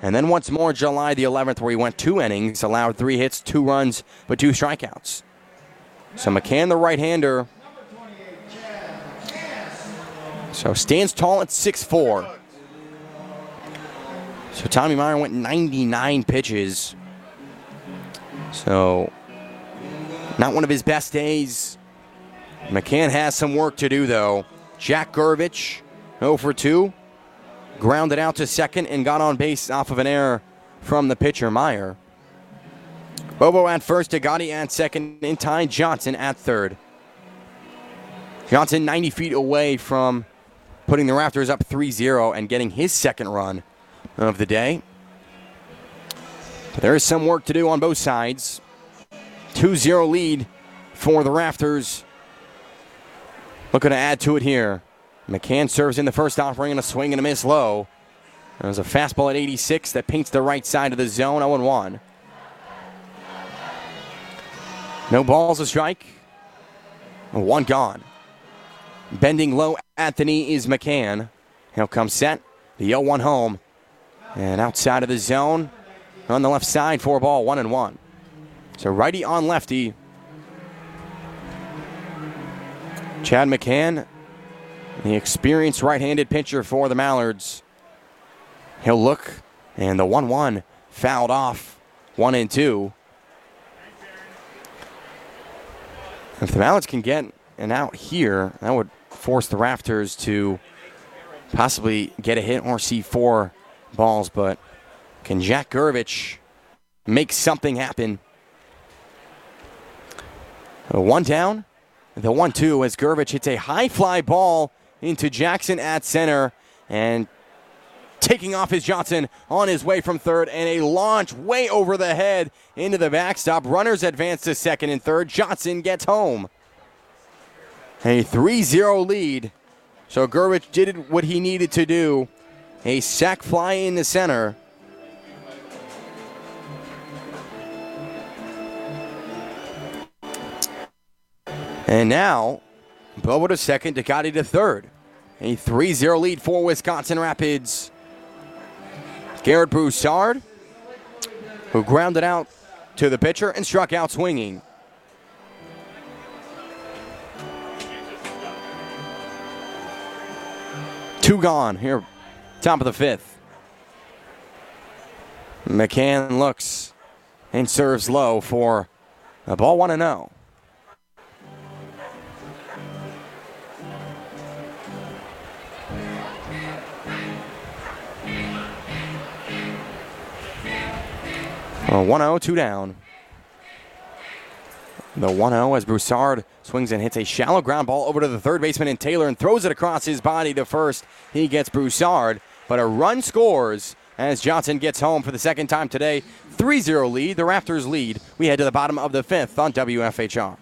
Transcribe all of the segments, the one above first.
And then once more July the 11th, where he went 2 innings, allowed 3 hits, 2 runs, but 2 strikeouts. So McCann, the right-hander, so stands tall at 6'4". So Tommy Meyer went 99 pitches. So not one of his best days. McCann has some work to do, though. Jack Gurvich, 0 for 2. Grounded out to second and got on base off of an error from the pitcher, Meyer. Bobo at first, Agati at second, and Ty Johnson at third. Johnson 90 feet away from putting the Raptors up 3-0 and getting his second run of the day. But there is some work to do on both sides. 2-0 lead for the Raptors. Looking to add to it here. McCann serves in the first offering and a swing and a miss low. There's a fastball at 86 that paints the right side of the zone, 0-1. No balls, a strike. 1 gone. Bending low at the knee is McCann. He'll come set. The 0-1 home. And outside of the zone, on the left side, 4-ball, 1-1. So righty on lefty. Chad McCann, the experienced right-handed pitcher for the Mallards. He'll look, and the 1-1 fouled off, 1-2. If the Mallards can get an out here, that would force the Raptors to possibly get a hit or see 4 balls, but can Jack Gurvich make something happen? 1 down, the 1-2 as Gurvich hits a high fly ball into Jackson at center, and taking off is Johnson on his way from third, and a launch way over the head into the backstop. Runners advance to second and third. Johnson gets home. A 3-0 lead. So Gurvich did what he needed to do. A sac fly in the center. And now, Bobo to second, Ducati to third. A 3-0 lead for Wisconsin Rapids. Garrett Broussard, who grounded out to the pitcher and struck out swinging. Two gone here, top of the 5th. McCann looks and serves low for a ball 1-0. Well, 1-0, 2 down. The 1-0 as Broussard swings and hits a shallow ground ball over to the third baseman in Taylor and throws it across his body to first. He gets Broussard, but a run scores as Johnson gets home for the second time today. 3-0 lead, the Raptors lead. We head to the bottom of the 5th on WFHR.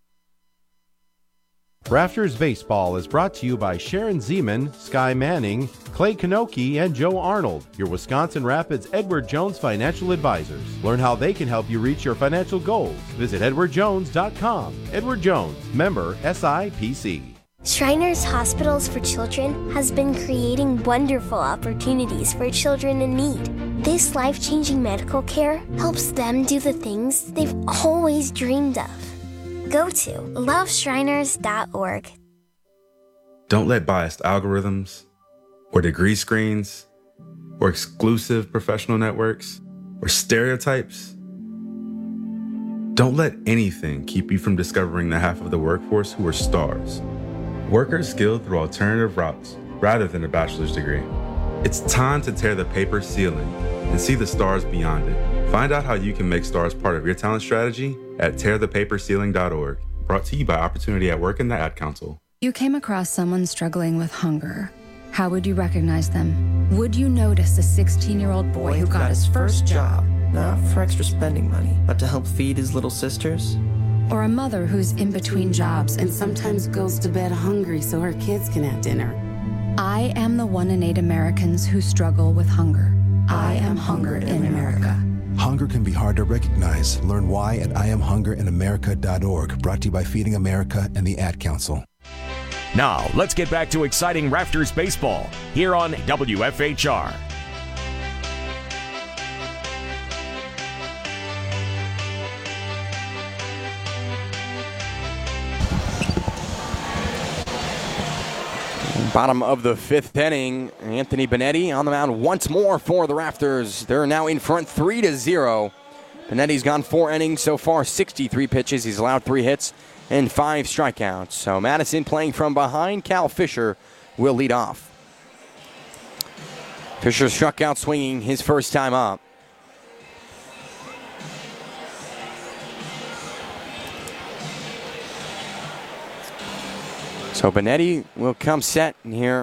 Raptors Baseball is brought to you by Sharon Zeman, Sky Manning, Clay Kanoki, and Joe Arnold, your Wisconsin Rapids Edward Jones financial advisors. Learn how they can help you reach your financial goals. Visit edwardjones.com. Edward Jones, member SIPC. Shriners Hospitals for Children has been creating wonderful opportunities for children in need. This life-changing medical care helps them do the things they've always dreamed of. Go to loveshriners.org. Don't let biased algorithms or degree screens or exclusive professional networks or stereotypes. Don't let anything keep you from discovering the half of the workforce who are stars. Workers skilled through alternative routes rather than a bachelor's degree. It's time to tear the paper ceiling and see the stars beyond it. Find out how you can make stars part of your talent strategy at tearthepaperceiling.org. Brought to you by Opportunity at Work and the Ad Council. You came across someone struggling with hunger. How would you recognize them? Would you notice a 16-year-old boy who got his first job? Not for extra spending money, but to help feed his little sisters? Or a mother who's in between jobs and sometimes goes to bed hungry so her kids can have dinner? I am the 1 in 8 Americans who struggle with hunger. I am Hunger in America. Hunger can be hard to recognize. Learn why at IamHungerInAmerica.org. Brought to you by Feeding America and the Ad Council. Now, let's get back to exciting Raptors baseball here on WFHR. Bottom of the 5th inning, Anthony Benetti on the mound once more for the Raptors. They're now in front 3-0. Benetti's gone 4 innings so far, 63 pitches. He's allowed 3 hits and 5 strikeouts. So Madison playing from behind. Cal Fisher will lead off. Fisher struck out swinging his first time up. So Benetti will come set in here.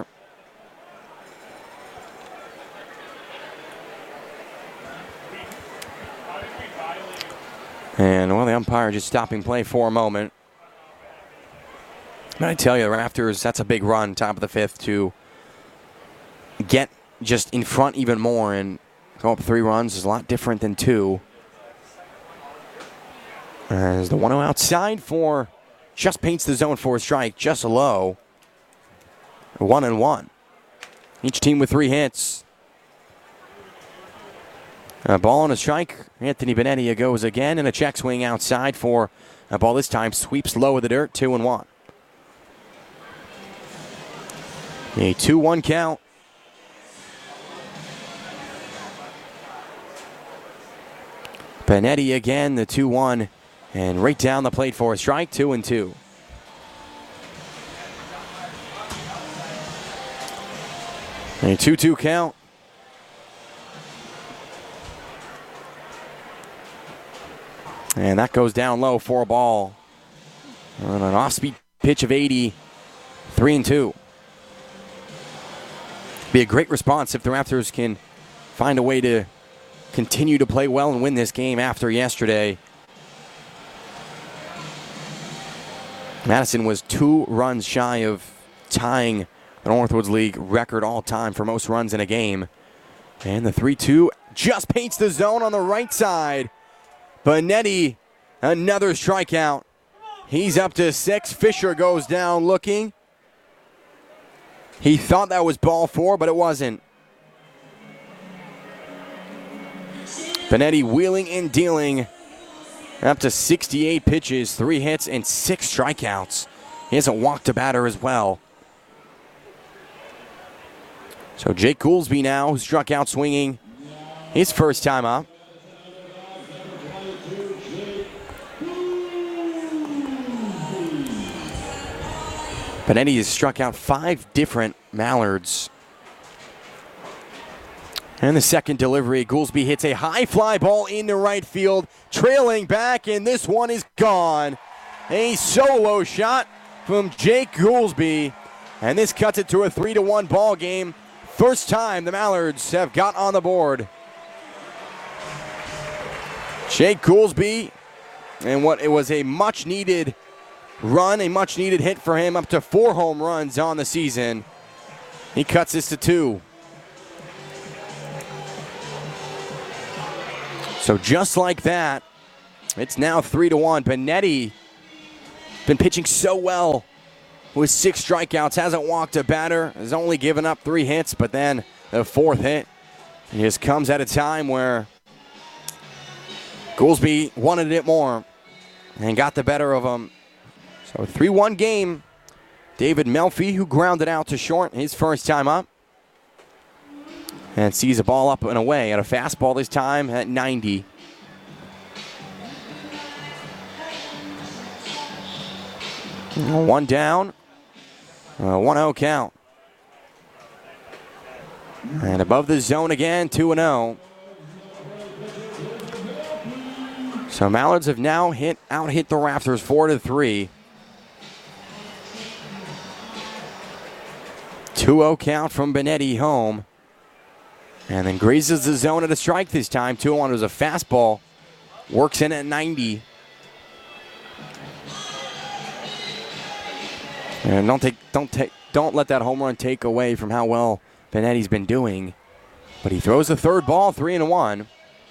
And, well, the umpire just stopping play for a moment. But I tell you, the Raptors, that's a big run, top of the 5th, to get just in front even more and go up 3 runs is a lot different than 2. As the 1-0 outside for just paints the zone for a strike, just low. 1-1. Each team with 3 hits. A ball and a strike. Anthony Benetti goes again, and a check swing outside for a ball this time. Sweeps low of the dirt, 2-1. A 2-1 count. Benetti again, the 2-1. And right down the plate for a strike, 2-2. A 2-2 count. And that goes down low for a ball. On an off-speed pitch of 80, 3-2. Be a great response if the Raptors can find a way to continue to play well and win this game after yesterday. Madison was 2 runs shy of tying the Northwoods League record all-time for most runs in a game. And the 3-2 just paints the zone on the right side. Benetti, another strikeout. He's up to 6. Fisher goes down looking. He thought that was ball 4, but it wasn't. Benetti wheeling and dealing. Up to 68 pitches, 3 hits, and 6 strikeouts. He hasn't walked a batter as well. So Jake Goolsby now, who struck out swinging his first time up. Benetti has struck out 5 different Mallards. And the second delivery, Goolsby hits a high fly ball into right field, trailing back, and this one is gone. A solo shot from Jake Goolsby, and this cuts it to a 3-1 ball game. First time the Mallards have got on the board. Jake Goolsby, and what it was a much-needed run, a much-needed hit for him, up to 4 home runs on the season. He cuts this to 2. So just like that, it's now 3-1. Benetti been pitching so well with 6 strikeouts, hasn't walked a batter, has only given up 3 hits, but then the 4th hit, he just comes at a time where Goolsby wanted it more and got the better of him. So 3-1 game. David Melfi, who grounded out to short his first time up. And sees a ball up and away at a fastball this time at 90. One down. 1-0 count. And above the zone again, 2-0. So Mallards have now out-hit the Raptors 4-3. 2-0 count from Benetti home. And then grazes the zone at a strike this time. 2-1 was a fastball. Works in at 90. And don't let that home run take away from how well Benetti's been doing. But he throws the third ball, 3-1.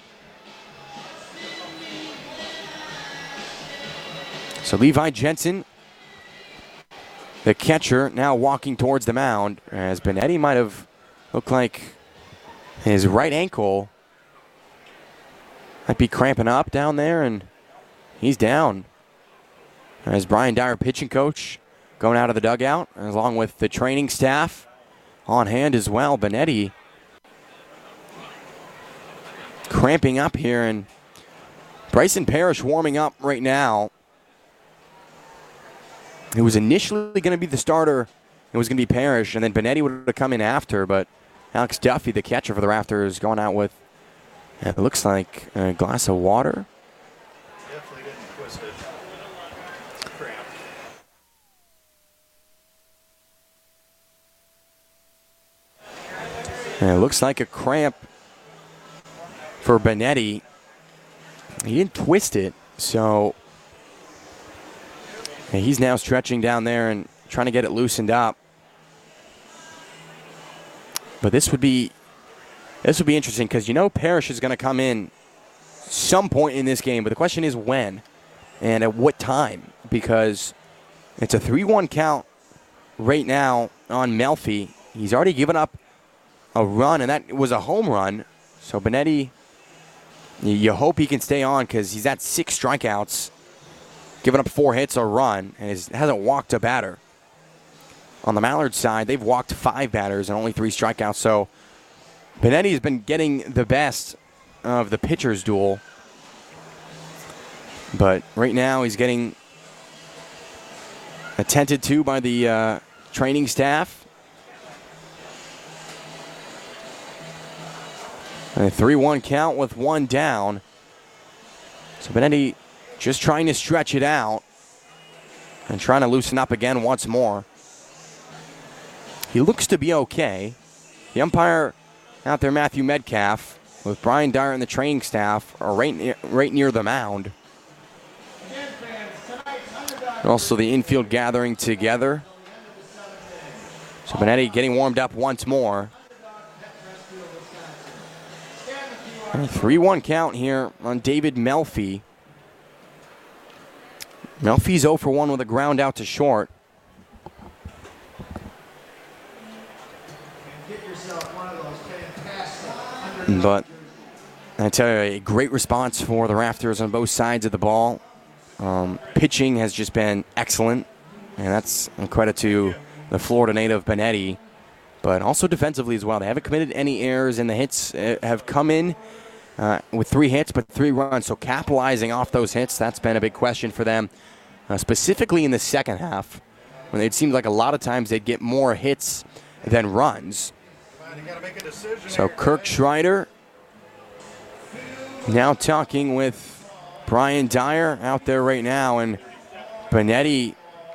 So Levi Jensen, the catcher, now walking towards the mound, as Benetti might have looked like his right ankle might be cramping up down there, and he's down. As Brian Dyer, pitching coach, going out of the dugout, along with the training staff on hand as well. Benetti cramping up here, and Bryson Parrish warming up right now. It was initially going to be the starter. It was going to be Parrish, and then Benetti would have come in after, but Alex Duffy, the catcher for the Raptors, going out with, it looks like, a glass of water. Definitely didn't twist it. Cramp. And it looks like a cramp for Benetti. He didn't twist it, so he's now stretching down there and trying to get it loosened up. But this would be interesting because Parrish is going to come in some point in this game, but the question is when and at what time, because it's a 3-1 count right now on Melfi. He's already given up a run, and that was a home run. So Benetti, you hope he can stay on because he's at 6 strikeouts, giving up 4 hits, a run, and hasn't walked a batter. On the Mallard side, they've walked 5 batters and only 3 strikeouts. So Benetti has been getting the best of the pitcher's duel. But right now he's getting attended to by the training staff. And a 3-1 count with 1 down. So Benetti just trying to stretch it out and trying to loosen up again once more. He looks to be okay. The umpire out there, Matthew Metcalf, with Brian Dyer and the training staff, are right near the mound. And also the infield gathering together. So Benetti getting warmed up once more. And a 3-1 count here on David Melfi. Melfi's 0 for 1 with a ground out to short. But I tell you, a great response for the Raptors on both sides of the ball. Pitching has just been excellent, and that's a credit to the Florida native Benetti. But also defensively as well. They haven't committed any errors, and the hits have come in with 3 hits, but 3 runs. So capitalizing off those hits, that's been a big question for them, specifically in the second half, when it seemed like a lot of times they'd get more hits than runs. So Kirk Schreider now talking with Brian Dyer out there right now, and Benetti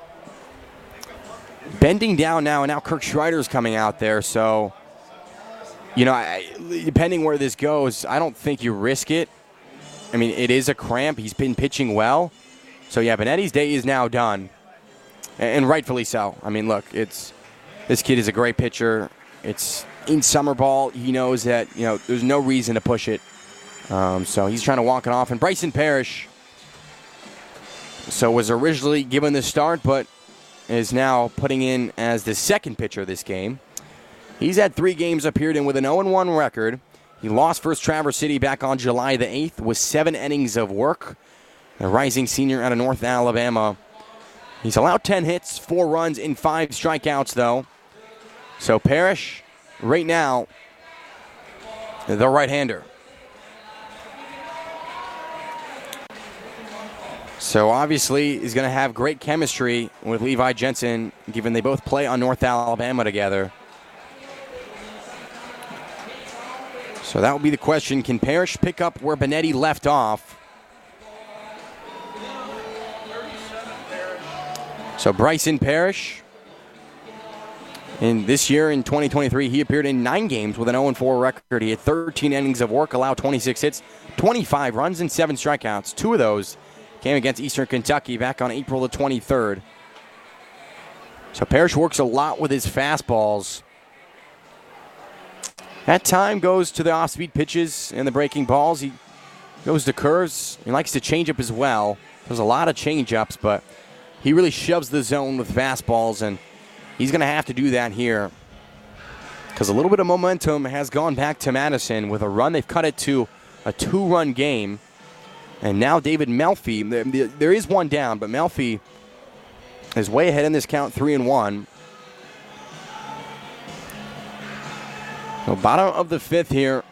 bending down now, and now Kirk Schreider's coming out there. So, depending where this goes, I don't think you risk it. I mean, it is a cramp. He's been pitching well. So, yeah, Benetti's day is now done, and rightfully so. I mean, look, this kid is a great pitcher. It's in summer ball. He knows that, there's no reason to push it. So he's trying to walk it off. And Bryson Parrish, was originally given the start, but is now putting in as the second pitcher this game. He's had 3 games, appeared in with an 0-1 record. He lost First Traverse City back on July the 8th with 7 innings of work. A rising senior out of North Alabama. He's allowed 10 hits, 4 runs, and 5 strikeouts, though. So Parrish, right now, the right-hander. So obviously he's going to have great chemistry with Levi Jensen, given they both play on North Alabama together. So that will be the question. Can Parrish pick up where Benetti left off? So Bryson Parrish, in this year in 2023, he appeared in 9 games with an 0-4 record. He had 13 innings of work, allowed 26 hits, 25 runs, and 7 strikeouts. 2 of those came against Eastern Kentucky back on April the 23rd. So Parrish works a lot with his fastballs. At time goes to the off-speed pitches and the breaking balls. He goes to curves. He likes to change up as well. There's a lot of change-ups, but he really shoves the zone with fastballs, and he's going to have to do that here because a little bit of momentum has gone back to Madison with a run. They've cut it to a 2-run game. And now David Melfi, there is one down, but Melfi is way ahead in this count, 3-1. So bottom of the fifth here.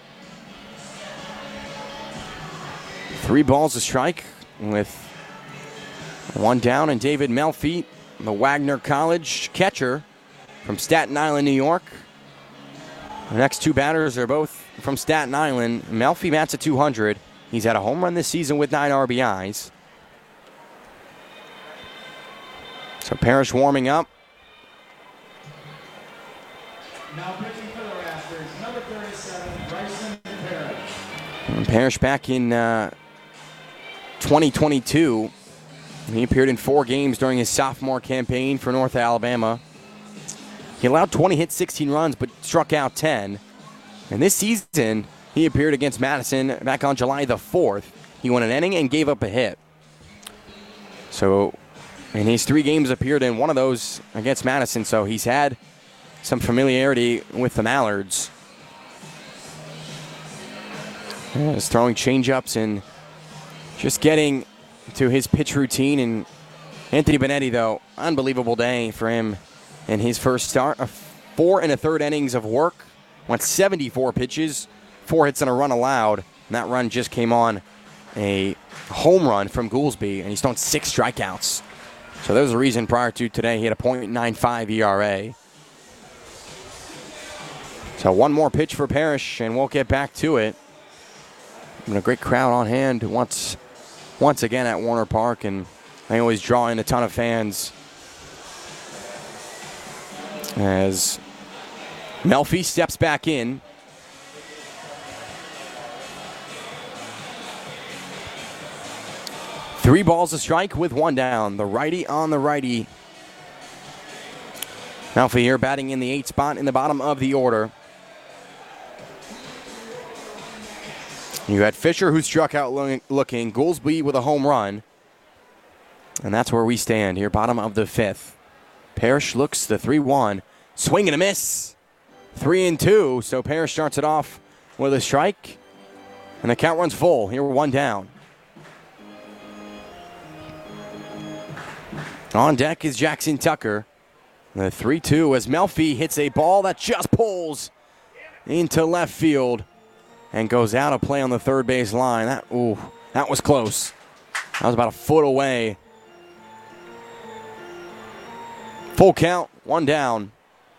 3 balls to strike with 1 down, and David Melfi, the Wagner College catcher from Staten Island, New York. The next 2 batters are both from Staten Island. Melfi bats at 200. He's had a home run this season with 9 RBIs. So Parrish warming up. Now pitching for the Raptors, number 37, Bryson Parrish. And Parrish back in 2022. He appeared in 4 games during his sophomore campaign for North Alabama. He allowed 20 hits, 16 runs, but struck out 10. And this season, he appeared against Madison back on July the 4th. He won an inning and gave up a hit. So, in his 3 games, appeared in one of those against Madison, so he's had some familiarity with the Mallards. He's throwing changeups and just getting to his pitch routine. And Anthony Benetti, though, unbelievable day for him in his first start. 4 1/3 innings of work, went 74 pitches, 4 hits and a run allowed. And that run just came on a home run from Goolsby, and he's thrown 6 strikeouts. So there's a reason prior to today he had a .95 ERA. So 1 more pitch for Parrish, and we'll get back to it. And a great crowd on hand once again at Warner Park, and they always draw in a ton of fans. As Melfi steps back in. Three balls to strike with 1 down. The righty on the righty. Melfi here batting in the 8th spot in the bottom of the order. You had Fisher, who struck out looking. Goolsby with a home run. And that's where we stand here, bottom of the 5th. Parrish looks the 3-1. Swing and a miss. 3-2. So Parrish starts it off with a strike. And the count runs full. Here we're 1 down. On deck is Jackson Tucker. The 3-2 as Melfi hits a ball that just pulls into left field and goes out of play on the third base line. That was close. That was about a foot away. Full count, 1 down.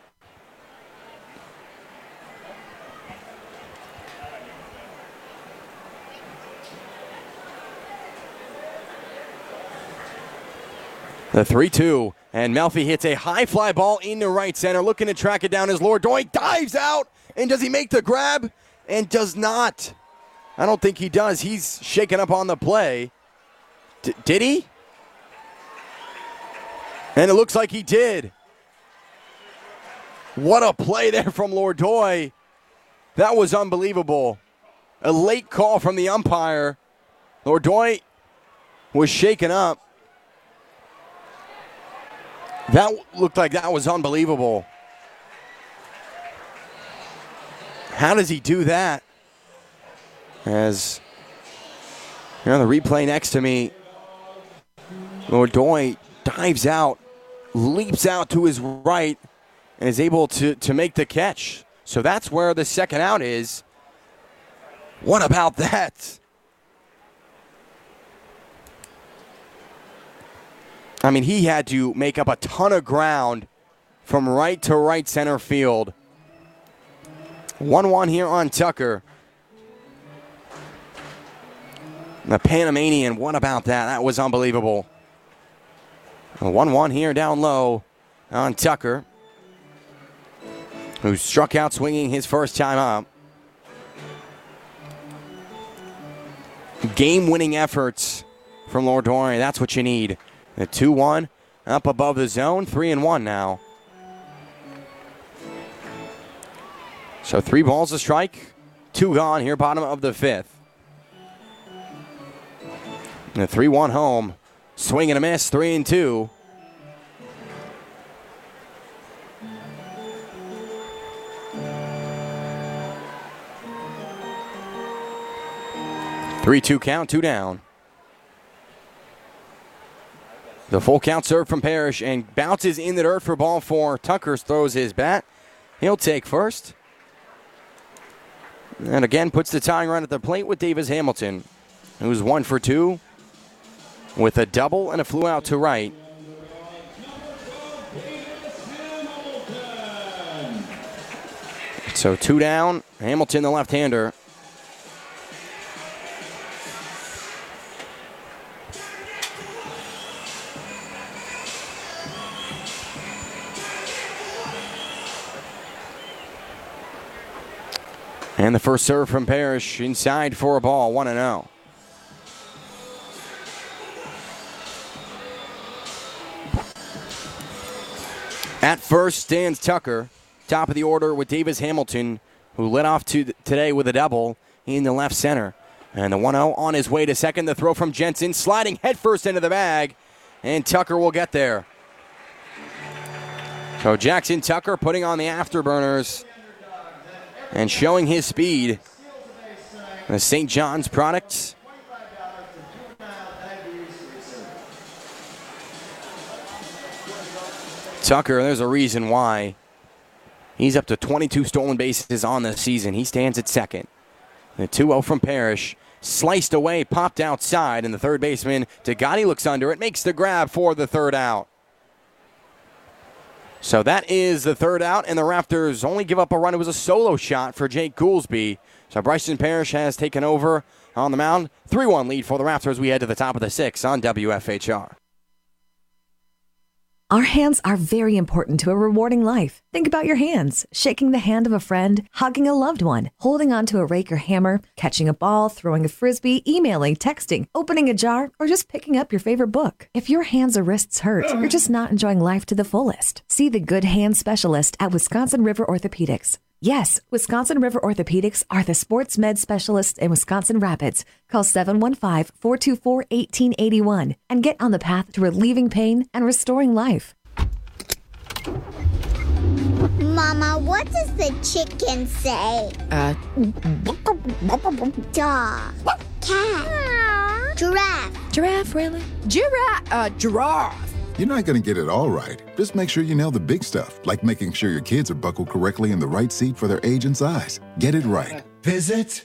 The 3-2, and Melfi hits a high fly ball into right center, looking to track it down as Lourdoy dives out, and does he make the grab? And does not. I don't think he does. He's shaken up on the play. Did he? And it looks like he did. What a play there from Lourdoy. That was unbelievable. A late call from the umpire. Lourdoy was shaken up. That looked like that was unbelievable. How does he do that? As you're on the replay next to me, Lourdoy dives out, leaps out to his right, and is able to make the catch. So that's where the second out is. What about that? I mean, he had to make up a ton of ground from right to right center field. 1-1 here on Tucker. The Panamanian, what about that? That was unbelievable. 1-1 here down low on Tucker, who struck out swinging his first time up. Game-winning efforts from Lourdoy. That's what you need. The 2-1 up above the zone, 3-1 now. So 3 balls to strike, 2 gone here, bottom of the 5th. And the 3-1 home, swing and a miss, 3-2. Three-two count, 2 down. The full count serve from Parrish and bounces in the dirt for ball 4. Tucker throws his bat. He'll take first. And again puts the tying run at the plate with Davis Hamilton, who's 1 for 2 with a double and a flew out to right. So 2 down. Hamilton, the left-hander. And the first serve from Parrish inside for a ball, 1-0. At first stands Tucker, top of the order with Davis Hamilton, who led off today with a double in the left center. And the 1-0 on his way to second. The throw from Jensen, sliding headfirst into the bag, and Tucker will get there. So Jackson Tucker putting on the afterburners and showing his speed. The St. John's product. Tucker, there's a reason why. He's up to 22 stolen bases on the season. He stands at second. The 2-0 from Parrish. Sliced away, popped outside, and the third baseman, Tagati, looks under it, makes the grab for the third out. So that is the third out, and the Raptors only give up a run. It was a solo shot for Jake Goolsby. So Bryson Parrish has taken over on the mound. 3-1 lead for the Raptors. We head to the top of the 6th on WFHR. Our hands are very important to a rewarding life. Think about your hands. Shaking the hand of a friend, hugging a loved one, holding onto a rake or hammer, catching a ball, throwing a frisbee, emailing, texting, opening a jar, or just picking up your favorite book. If your hands or wrists hurt, you're just not enjoying life to the fullest. See the good hand specialist at Wisconsin River Orthopedics. Yes, Wisconsin River Orthopedics are the sports med specialists in Wisconsin Rapids. Call 715-424-1881 and get on the path to relieving pain and restoring life. Mama, what does the chicken say? Dog. Cat. Giraffe. Giraffe, really? Giraffe. You're not going to get it all right. Just make sure you nail the big stuff, like making sure your kids are buckled correctly in the right seat for their age and size. Get it right. Visit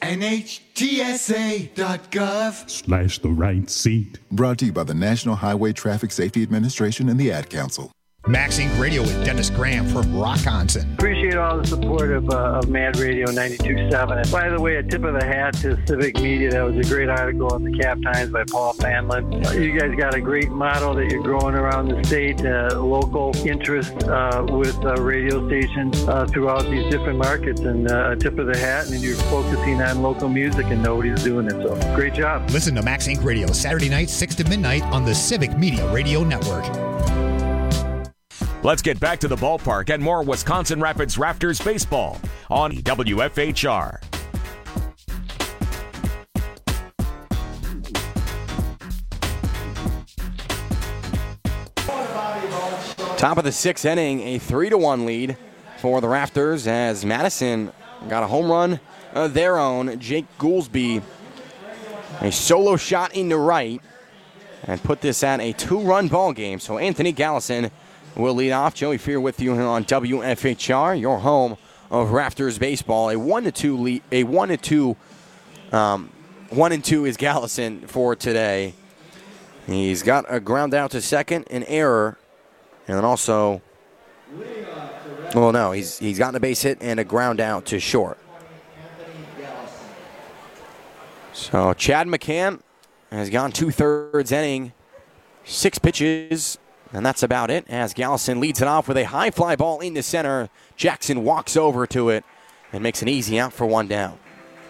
NHTSA.gov/the right seat. Brought to you by the National Highway Traffic Safety Administration and the Ad Council. Max Inc. Radio with Dennis Graham from Rockonson. Appreciate all the support of Mad Radio 92.7. And by the way, a tip of the hat to Civic Media. That was a great article in the Cap Times by Paul Fanlin. You guys got a great model that you're growing around the state, local interest with radio stations throughout these different markets. And a tip of the hat, and you're focusing on local music, and nobody's doing it. So great job. Listen to Max Inc. Radio Saturday night, 6 to midnight on the Civic Media Radio Network. Let's get back to the ballpark and more Wisconsin Rapids Raptors baseball on WFHR. Top of the 6th inning, a 3-1 lead for the Raptors as Madison got a home run of their own. Jake Goolsby, a solo shot into right, and put this at a 2-run ball game. So Anthony Gallison will lead off. Joey Fear with you here on WFHR, your home of Raptors baseball. A 1-2 lead. A 1-2. 1-2 is Gallison for today. He's got a ground out to second, an error, and then also, well, no, he's gotten a base hit and a ground out to short. So Chad McCann has gone 2/3 inning, 6 pitches. And that's about it as Gallison leads it off with a high fly ball into center. Jackson walks over to it and makes an easy out for 1 down.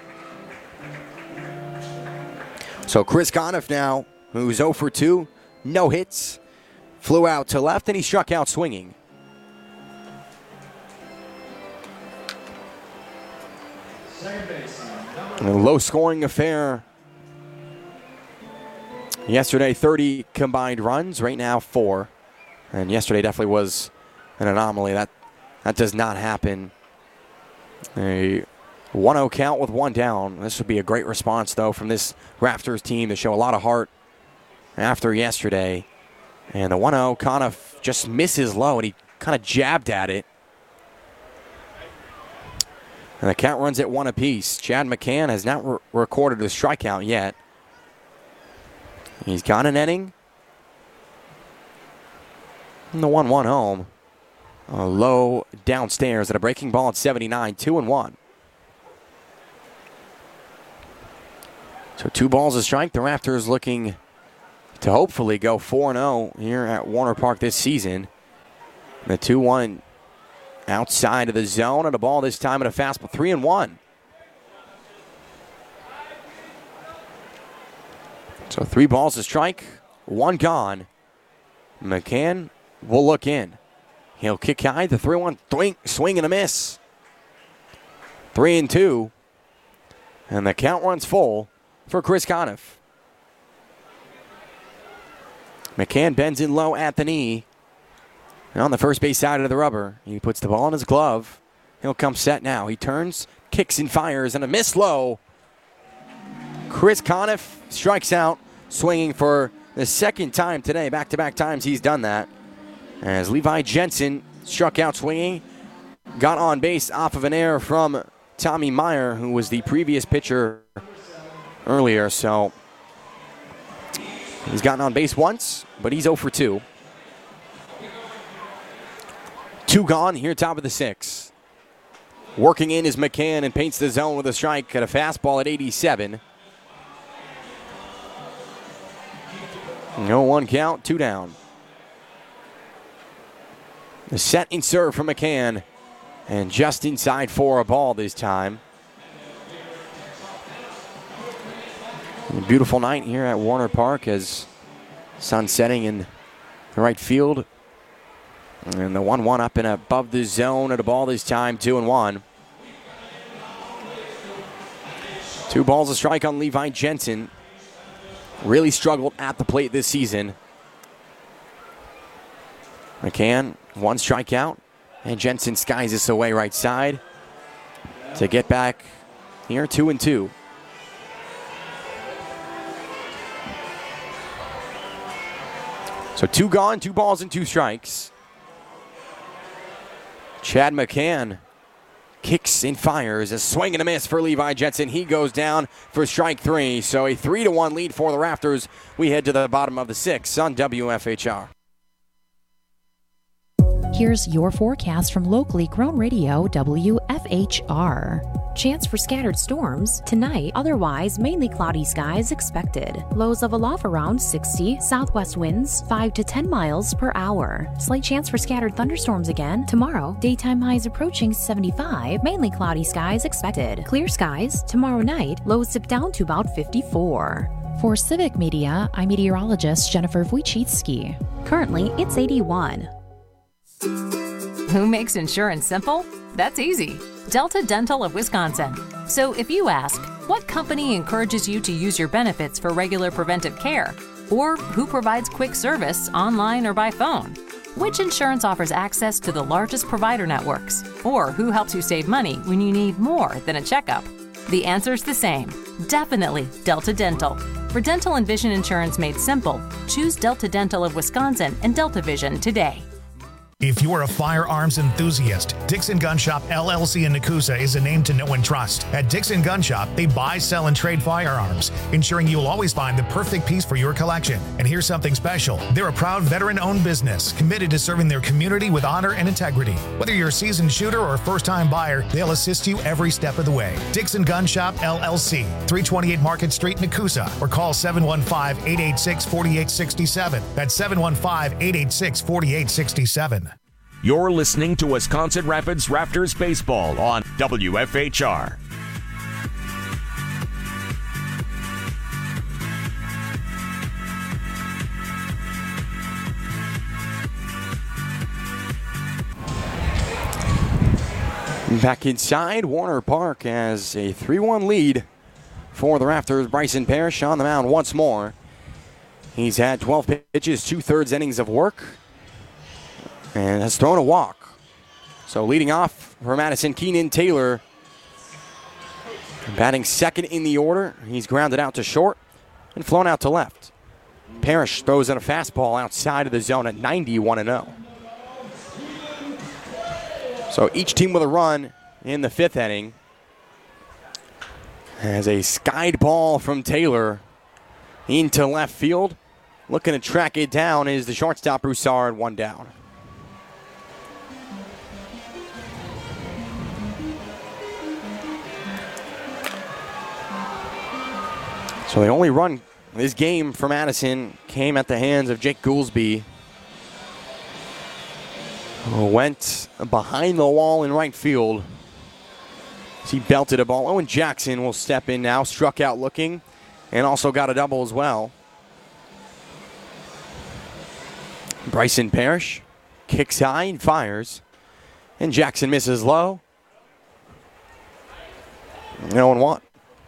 So Chris Conniff now, who's 0 for 2, no hits, flew out to left, and he struck out swinging. A low-scoring affair. Yesterday, 30 combined runs. Right now, 4. And yesterday definitely was an anomaly. That does not happen. A 1-0 count with 1 down. This would be a great response, though, from this Raptors team to show a lot of heart after yesterday. And the 1-0 kind of just misses low, and he kind of jabbed at it. And the count runs at 1 apiece. Chad McCann has not recorded a strikeout yet. He's got an inning. And the 1-1 home. A low downstairs at a breaking ball at 79, 2-1. So 2 balls a strike. The Raptors looking to hopefully go 4-0 here at Warner Park this season. The 2-1 outside of the zone, and a ball this time at a fastball, 3-1. So 3 balls to strike, 1 gone. McCann will look in. He'll kick high, the 3-1 swing and a miss. 3-2. And the count runs full for Chris Conniff. McCann bends in low at the knee. And on the first base side of the rubber, he puts the ball in his glove. He'll come set now. He turns, kicks and fires, and a miss low. Chris Conniff strikes out, swinging for the second time today. Back-to-back times he's done that. As Levi Jensen struck out swinging, got on base off of an error from Tommy Meyer, who was the previous pitcher earlier. So he's gotten on base once, but he's 0 for 2. 2 gone here, top of the 6. Working in is McCann and paints the zone with a strike at a fastball at 87. 0-1 count, 2 down. The set and serve from McCann, and just inside for a ball this time. A beautiful night here at Warner Park as sun setting in the right field. And the 1-1 up and above the zone at a ball this time, 2-1. 2 balls a strike on Levi Jensen. Really struggled at the plate this season. McCann, 1 strikeout. And Jensen skies this away right side to get back here, 2-2. So 2 gone, 2 balls and 2 strikes. Chad McCann kicks and fires. A swing and a miss for Levi Jensen. He goes down for strike 3. So a 3-1 lead for the Raptors. We head to the bottom of the 6th on WFHR. Here's your forecast from locally grown radio WFHR. Chance for scattered storms tonight, otherwise mainly cloudy skies expected. Lows level off around 60, southwest winds 5 to 10 miles per hour. Slight chance for scattered thunderstorms again tomorrow. Daytime highs approaching 75, mainly cloudy skies expected. Clear skies tomorrow night, lows dip down to about 54. For Civic Media, I'm meteorologist Jennifer Wojcicki. Currently, it's 81. Who makes insurance simple? That's easy. Delta Dental of Wisconsin. So if you ask, what company encourages you to use your benefits for regular preventive care? Or who provides quick service online or by phone? Which insurance offers access to the largest provider networks? Or who helps you save money when you need more than a checkup? The answer's the same. Definitely Delta Dental. For dental and vision insurance made simple, choose Delta Dental of Wisconsin and Delta Vision today. If you're a firearms enthusiast, Dixon Gun Shop LLC in Nakusa is a name to know and trust. At Dixon Gun Shop, they buy, sell, and trade firearms, ensuring you'll always find the perfect piece for your collection. And here's something special. They're a proud veteran-owned business, committed to serving their community with honor and integrity. Whether you're a seasoned shooter or a first-time buyer, they'll assist you every step of the way. Dixon Gun Shop LLC, 328 Market Street, Nakusa, or call 715-886-4867. That's 715-886-4867. You're listening to Wisconsin Rapids Raptors Baseball on WFHR. Back inside Warner Park as a 3-1 lead for the Raptors. Bryson Parrish on the mound once more. He's had 12 pitches, 2/3 innings of work, and has thrown a walk. So leading off for Madison, Keenan Taylor, batting second in the order. He's grounded out to short and flown out to left. Parrish throws in a fastball outside of the zone at 91-0. So each team with a run in the 5th inning. As a skied ball from Taylor into left field. Looking to track it down is the shortstop Broussard, 1 down. So the only run this game for Madison came at the hands of Jake Goolsby, who went behind the wall in right field. He belted a ball. Owen Jackson will step in now, struck out looking, and also got a double as well. Bryson Parrish kicks high and fires, and Jackson misses low. 0-1.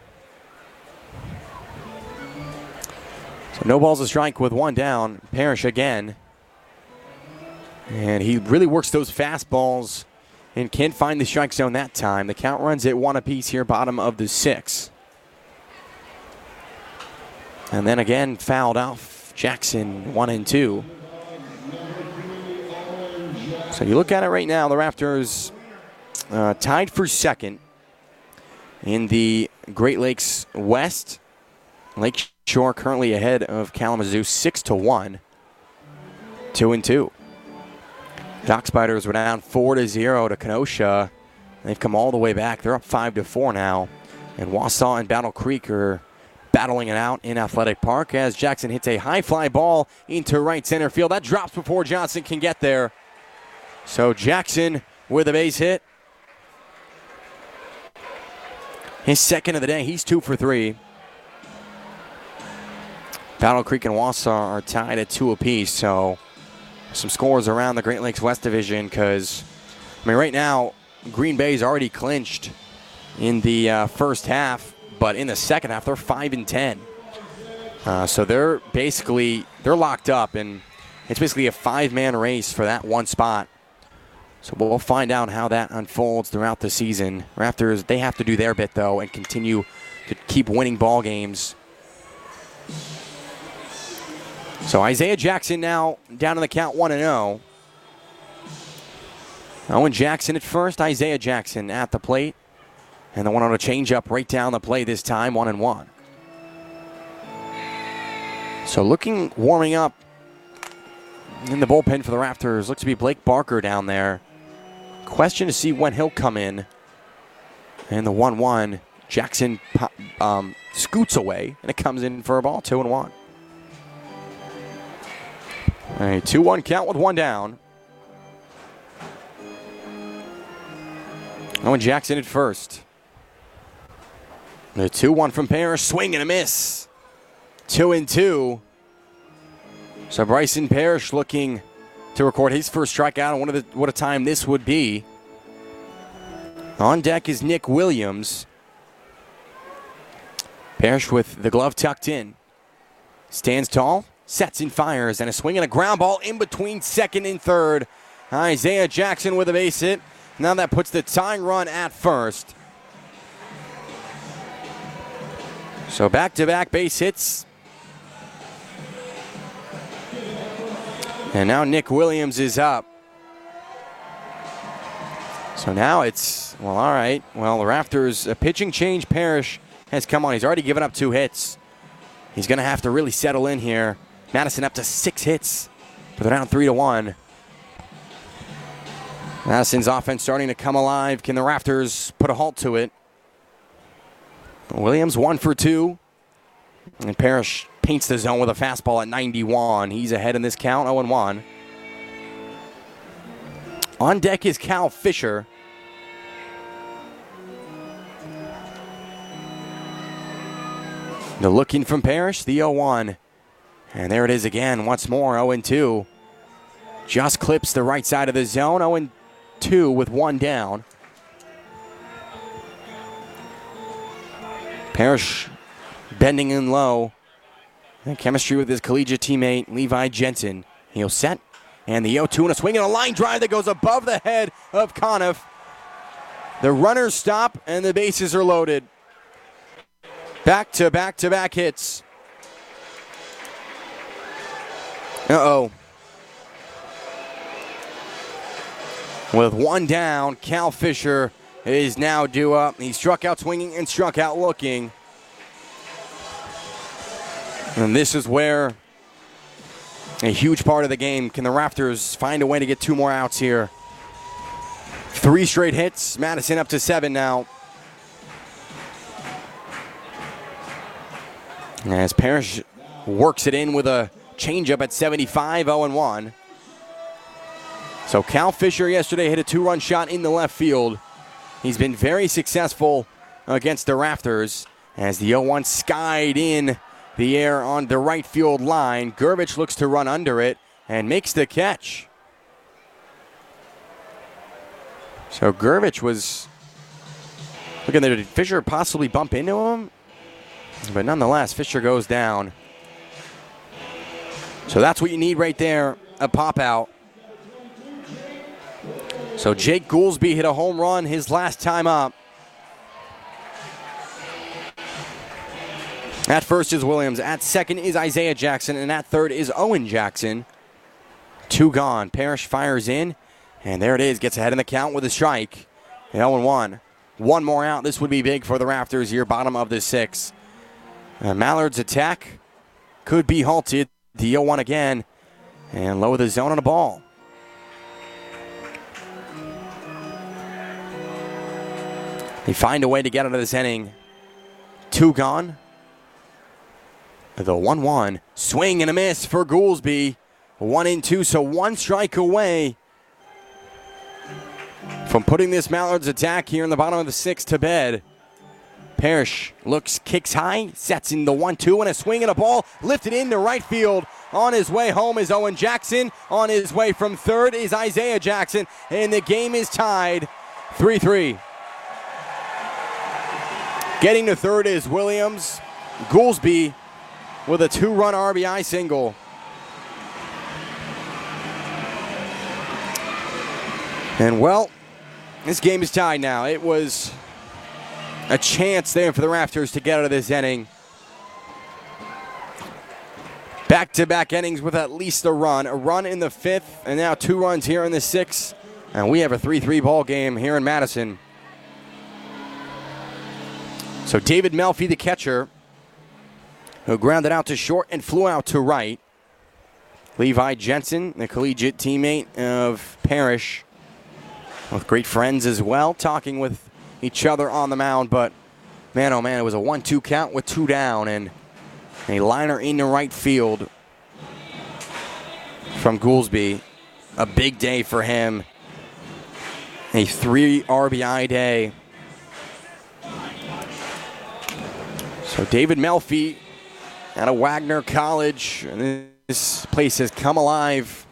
So no balls a strike with 1 down. Parrish again. And he really works those fastballs and can't find the strike zone that time. The count runs at 1 apiece here, bottom of the 6th. And then again, fouled off Jackson, 1-2. So you look at it right now, the Raptors tied for 2nd in the Great Lakes West. Lake Shore currently ahead of Kalamazoo 6-1, 2-2. Dock Spiders were down 4-0 to Kenosha. They've come all the way back. They're up 5-4 now. And Wausau and Battle Creek are battling it out in Athletic Park as Jackson hits a high fly ball into right center field. That drops before Johnson can get there. So Jackson with a base hit. His 2nd of the day. He's 2 for 3. Battle Creek and Wausau are tied at 2 apiece. So some scores around the Great Lakes West Division because, right now, Green Bay's already clinched in the first half, but in the second half, they're 5-10. So they're locked up, and it's basically a 5-man race for that one spot. So we'll find out how that unfolds throughout the season. Raptors, they have to do their bit, though, and continue to keep winning ball games. So Isaiah Jackson now down in the count 1-0. Owen Jackson at first, Isaiah Jackson at the plate. And the 1-0 changeup right down the plate this time, 1-1. So warming up in the bullpen for the Raptors. Looks to be Blake Barker down there. Question to see when he'll come in. And the 1-1, Jackson scoots away, and it comes in for a ball, 2-1. A 2-1 count with 1 down. Owen Jackson at first. The 2-1 from Parrish, swing and a miss. 2-2. So Bryson Parrish looking to record his first strikeout, and what a time this would be. On deck is Nick Williams. Parrish with the glove tucked in. Stands tall, sets and fires, and a swing and a ground ball in between 2nd and 3rd. Isaiah Jackson with a base hit. Now that puts the tying run at 1st. So back-to-back base hits. And now Nick Williams is up. So now it's, all right. Well, the Raptors, a pitching change. Parrish has come on. He's already given up 2 hits. He's going to have to really settle in here. Madison up to 6 hits, but they're down 3-1. Madison's offense starting to come alive. Can the Raptors put a halt to it? Williams 1 for 2. And Parrish paints the zone with a fastball at 91. He's ahead in this count, 0-1. On deck is Cal Fisher. The looking from Parrish, the 0-1. And there it is again, once more, 0-2. Just clips the right side of the zone, 0-2 with 1 down. Parrish bending in low. And chemistry with his collegiate teammate, Levi Jensen. He'll set. And the 0-2 and a swing and a line drive that goes above the head of Conniff. The runners stop and the bases are loaded. Back-to-back-to-back hits. Uh-oh. With one down, Cal Fisher is now due up. He struck out swinging and struck out looking. And this is where a huge part of the game. Can the Raptors find a way to get 2 more outs here? 3 straight hits. Madison up to 7 now. As Parrish works it in with a changeup at 75, 0-1. So Cal Fisher yesterday hit a 2-run shot in the left field. He's been very successful against the Raptors as the 0-1 skied in the air on the right field line. Gervich looks to run under it and makes the catch. So Gervich was looking there. Did Fisher possibly bump into him? But nonetheless, Fisher goes down. So that's what you need right there, a pop out. So Jake Goolsby hit a home run his last time up. At first is Williams. At second is Isaiah Jackson. And at third is Owen Jackson. 2 gone. Parrish fires in. And there it is. Gets ahead in the count with a strike. 0-1. 1 more out. This would be big for the Raptors here. Bottom of the 6th. Mallard's attack could be halted. The 0-1 again. And low of the zone on the ball. They find a way to get out of this inning. 2 gone. The 1-1. Swing and a miss for Goolsby. 1-2, so 1 strike away from putting this Mallard's attack here in the bottom of the 6th to bed. Parrish looks, kicks high, sets in the 1-2, and a swing and a ball lifted into right field. On his way home is Owen Jackson. On his way from third is Isaiah Jackson. And the game is tied 3-3. Getting to third is Williams. Goolsby with a 2-run RBI single. And well, this game is tied now. It was a chance there for the Raptors to get out of this inning. Back-to-back innings with at least a run in the 5th, and now 2 runs here in the 6th. And we have a 3-3 ball game here in Madison. So David Melfi, the catcher, who grounded out to short and flew out to right. Levi Jensen, the collegiate teammate of Parrish, with great friends as well, talking with each other on the mound. But man, oh man, it was a 1-2 count with 2 down, and a liner into right field from Goolsby. A big day for him. A 3 RBI day. So David Melfi out of Wagner College. And this place has come alive.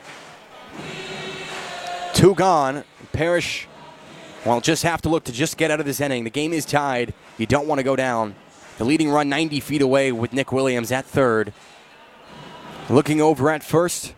2 gone. Parrish, well, just have to look to just get out of this inning. The game is tied. You don't want to go down. The leading run 90 feet away with Nick Williams at third. Looking over at first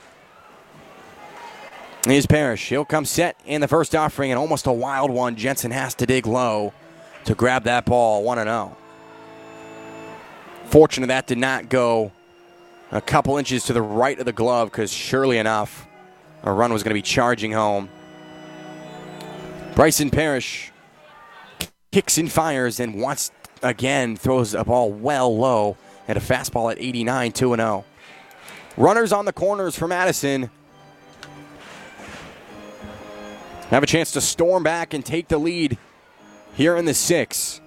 is Parrish. He'll come set in the first offering, and almost a wild one. Jensen has to dig low to grab that ball. 1-0. Fortunate that did not go a couple inches to the right of the glove, because surely enough, a run was going to be charging home. Bryson Parrish kicks and fires and once again throws a ball well low at a fastball at 89, 2-0. Runners on the corners for Madison have a chance to storm back and take the lead here in the 6th.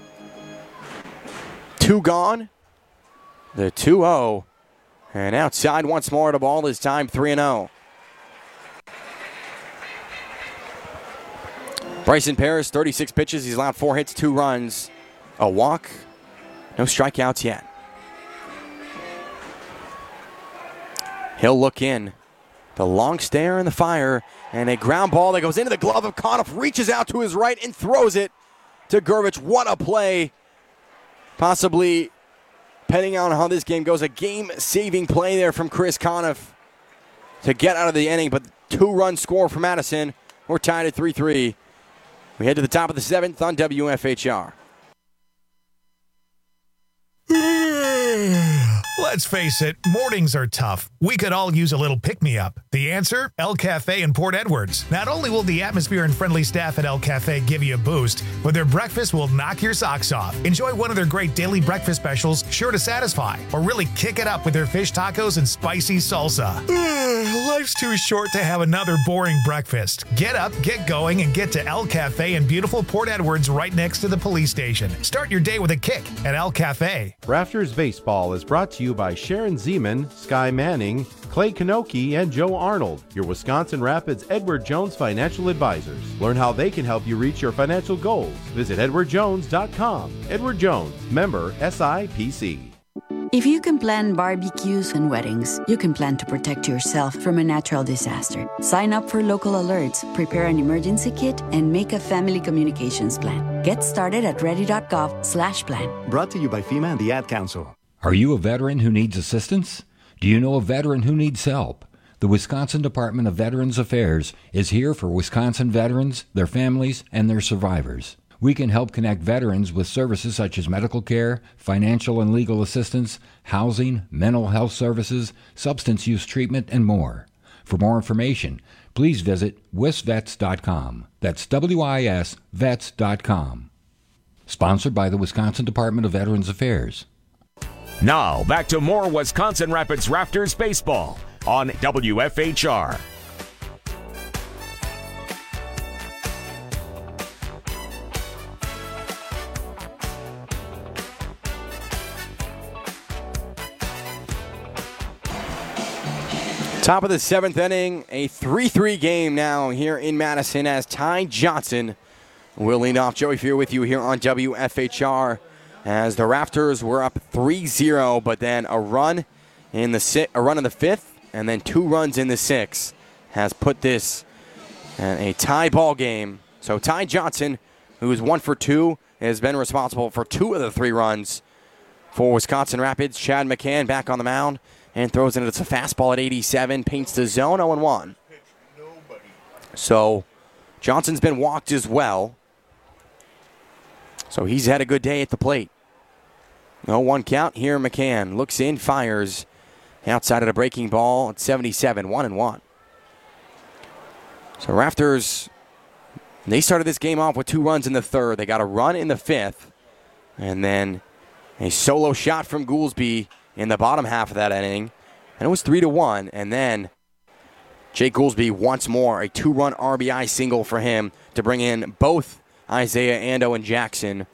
2 gone. The 2-0. And outside once more at a ball, this time 3-0. Bryson Parrish, 36 pitches. He's allowed 4 hits, 2 runs, a walk. No strikeouts yet. He'll look in. The long stare and the fire, and a ground ball that goes into the glove of Conniff, reaches out to his right and throws it to Gervich. What a play. Possibly, depending on how this game goes, a game-saving play there from Chris Conniff to get out of the inning, but 2-run score for Madison. We're tied at 3-3. We head to the top of the 7th on WFHR. Let's face it, mornings are tough. We could all use a little pick-me-up. The answer? El Cafe in Port Edwards. Not only will the atmosphere and friendly staff at El Cafe give you a boost, but their breakfast will knock your socks off. Enjoy one of their great daily breakfast specials, sure to satisfy. Or really kick it up with their fish tacos and spicy salsa. Life's too short to have another boring breakfast. Get up, get going, and get to El Cafe in beautiful Port Edwards right next to the police station. Start your day with a kick at El Cafe. Rafters Baseball is brought to you by Sharon Zeman, Sky Manning, Clay Kanoki, and Joe Arnold, your Wisconsin Rapids Edward Jones financial advisors. Learn how they can help you reach your financial goals. Visit edwardjones.com. Edward Jones, member SIPC. If you can plan barbecues and weddings, you can plan to protect yourself from a natural disaster. Sign up for local alerts, prepare an emergency kit, and make a family communications plan. Get started at ready.gov/plan. Brought to you by FEMA and the Ad Council. Are you a veteran who needs assistance? Do you know a veteran who needs help? The Wisconsin Department of Veterans Affairs is here for Wisconsin veterans, their families, and their survivors. We can help connect veterans with services such as medical care, financial and legal assistance, housing, mental health services, substance use treatment, and more. For more information, please visit wisvets.com. That's WIS vets.com. Sponsored by the Wisconsin Department of Veterans Affairs. Now, back to more Wisconsin Rapids Rafters baseball on WFHR. Top of the seventh inning, a 3-3 game now here in Madison as Ty Johnson will lead off. Joey Fear with you here on WFHR as the Rafters were up 3-0, but then a run in the fifth and then 2 runs in the sixth has put this in a tie ball game. So Ty Johnson, who is 1 for 2, has been responsible for 2 of the 3 runs for Wisconsin Rapids. Chad McCann back on the mound and throws it. It's a fastball at 87, paints the zone 0-1. So Johnson's been walked as well. So he's had a good day at the plate. 0-1 count here. McCann looks in, fires outside of the breaking ball at 77, 1-1. So Rafters, they started this game off with 2 runs in the third. They got a run in the fifth, and then a solo shot from Goolsby in the bottom half of that inning, and it was 3-1. And then Jake Goolsby once more, a 2-run RBI single for him to bring in both Isaiah Ando and Jackson.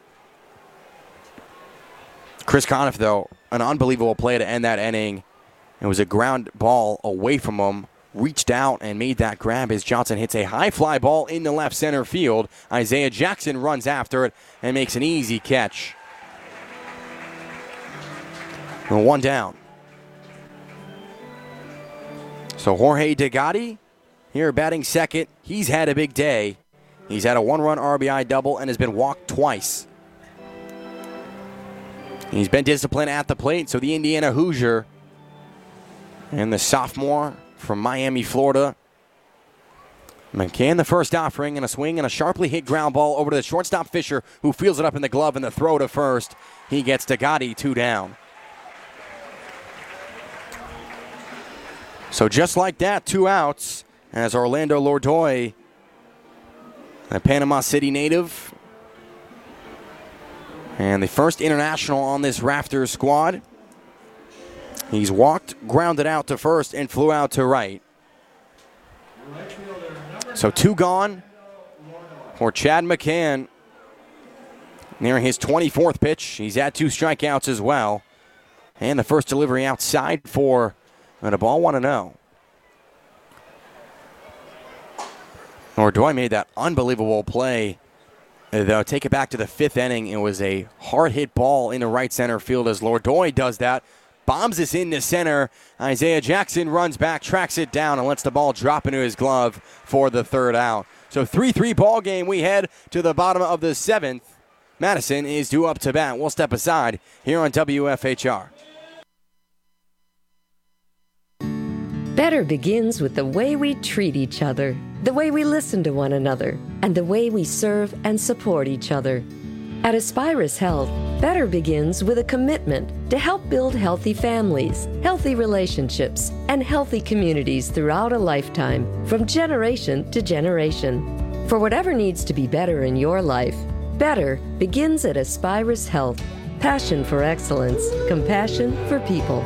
Chris Conniff, though, an unbelievable play to end that inning. It was a ground ball away from him, reached out and made that grab as Johnson hits a high fly ball into left center field. Isaiah Jackson runs after it and makes an easy catch. 1 down. So Jorge Degatti here batting second. He's had a big day. He's had a 1-run RBI double and has been walked twice. He's been disciplined at the plate, so the Indiana Hoosier and the sophomore from Miami, Florida. McCann, the first offering, and a swing and a sharply hit ground ball over to the shortstop Fisher, who feels it up in the glove and the throw to first. He gets Degatti 2 down. So just like that, 2 outs as Orlando Lourdoy, a Panama City native, and the first international on this Rafters squad. He's walked, grounded out to first, and flew out to right. So 2 gone for Chad McCann. Nearing his 24th pitch. He's had 2 strikeouts as well. And the first delivery outside for a ball 1-0. Lourdoy made that unbelievable play. They'll take it back to the 5th inning. It was a hard-hit ball into right center field as Lourdoy does that. Bombs this into center. Isaiah Jackson runs back, tracks it down, and lets the ball drop into his glove for the 3rd out. So 3-3 ball game. We head to the bottom of the 7th. Madison is due up to bat. We'll step aside here on WFHR. Better begins with the way we treat each other, the way we listen to one another, and the way we serve and support each other. At Aspirus Health, better begins with a commitment to help build healthy families, healthy relationships, and healthy communities throughout a lifetime, from generation to generation. For whatever needs to be better in your life, better begins at Aspirus Health. Passion for excellence, compassion for people.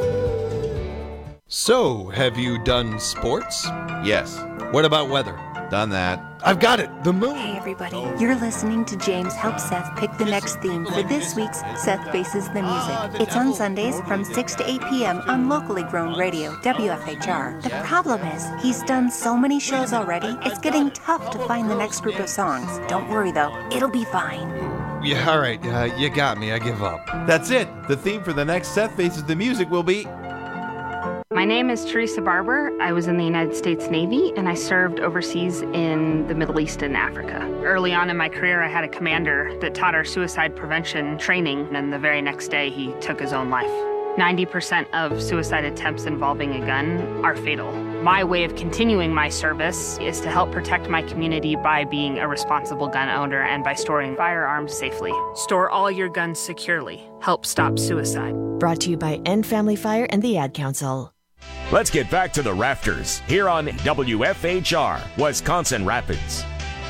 So, have you done sports? Yes. What about weather? Done that. I've got it. The moon. Hey everybody, you're listening to James help Seth pick the next theme for this week's Seth Faces the Music. It's on Sundays from 6 to 8 p.m. on locally grown radio, WFHR. The problem is, he's done so many shows already, it's getting tough to find the next group of songs. Don't worry though, it'll be fine. Yeah, all right. You got me. I give up. That's it. The theme for the next Seth Faces the Music will be... My name is Teresa Barber. I was in the United States Navy, and I served overseas in the Middle East and Africa. Early on in my career, I had a commander that taught our suicide prevention training, and the very next day, he took his own life. 90% of suicide attempts involving a gun are fatal. My way of continuing my service is to help protect my community by being a responsible gun owner and by storing firearms safely. Store all your guns securely. Help stop suicide. Brought to you by End Family Fire and the Ad Council. Let's get back to the Rafters here on WFHR, Wisconsin Rapids.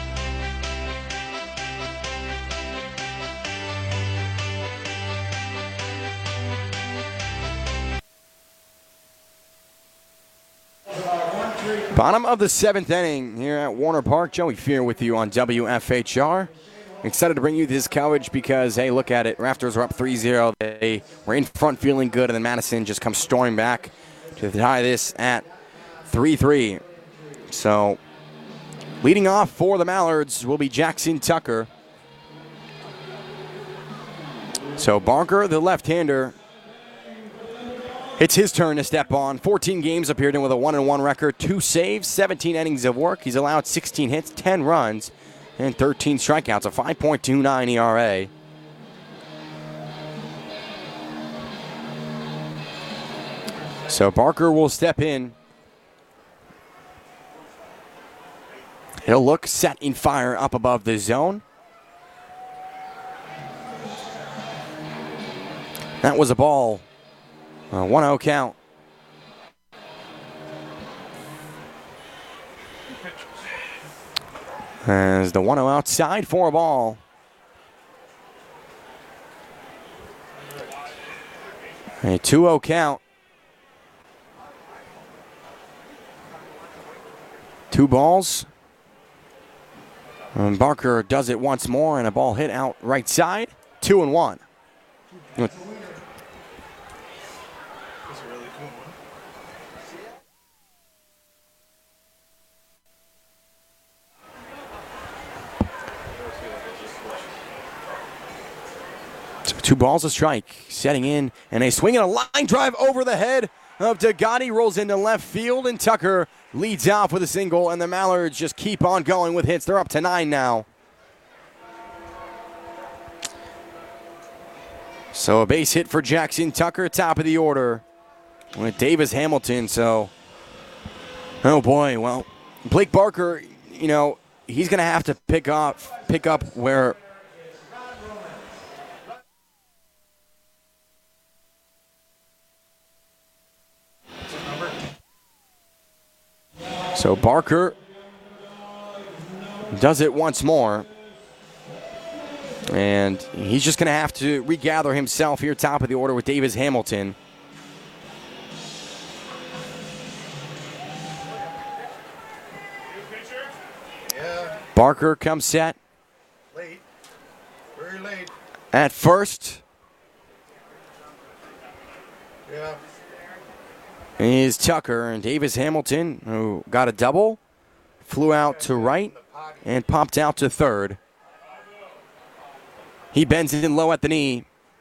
Bottom of the seventh inning here at Warner Park. Joey Fear with you on WFHR. Excited to bring you this coverage because, hey, look at it. Rafters were up 3-0. They were in front feeling good, and then Madison just comes storming back to tie this at 3-3. So, leading off for the Mallards will be Jackson Tucker. So, Barker, the left-hander, it's his turn to step on. 14 games, appeared in with a 1-1 record, 2 saves, 17 innings of work. He's allowed 16 hits, 10 runs, and 13 strikeouts, a 5.29 ERA. So Barker will step in. He'll look, set in fire up above the zone. That was a ball. 1-0 count. As the 1-0 outside for a ball. A 2-0 count. 2 balls. And Barker does it once more, and a ball hit out right side. 2-1. So 2 balls a strike, setting in, and a swing and a line drive over the head of Degatti, rolls into left field, and Tucker leads off with a single, and the Mallards just keep on going with hits. They're up to 9 now. So a base hit for Jackson Tucker, top of the order with Davis Hamilton. So, oh boy, well, Blake Barker, you know, he's going to have to pick up where so Barker does it once more. And he's just going to have to regather himself here, top of the order with Davis Hamilton. Barker comes set. Late. Very late. At first. Yeah. Is Tucker, and Davis Hamilton, who got a double, flew out to right and popped out to third. He bends it in low at the knee.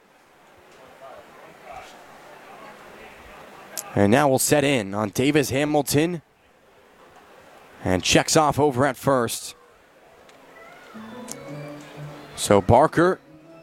And now we'll set in on Davis Hamilton. And checks off over at first. So Barker,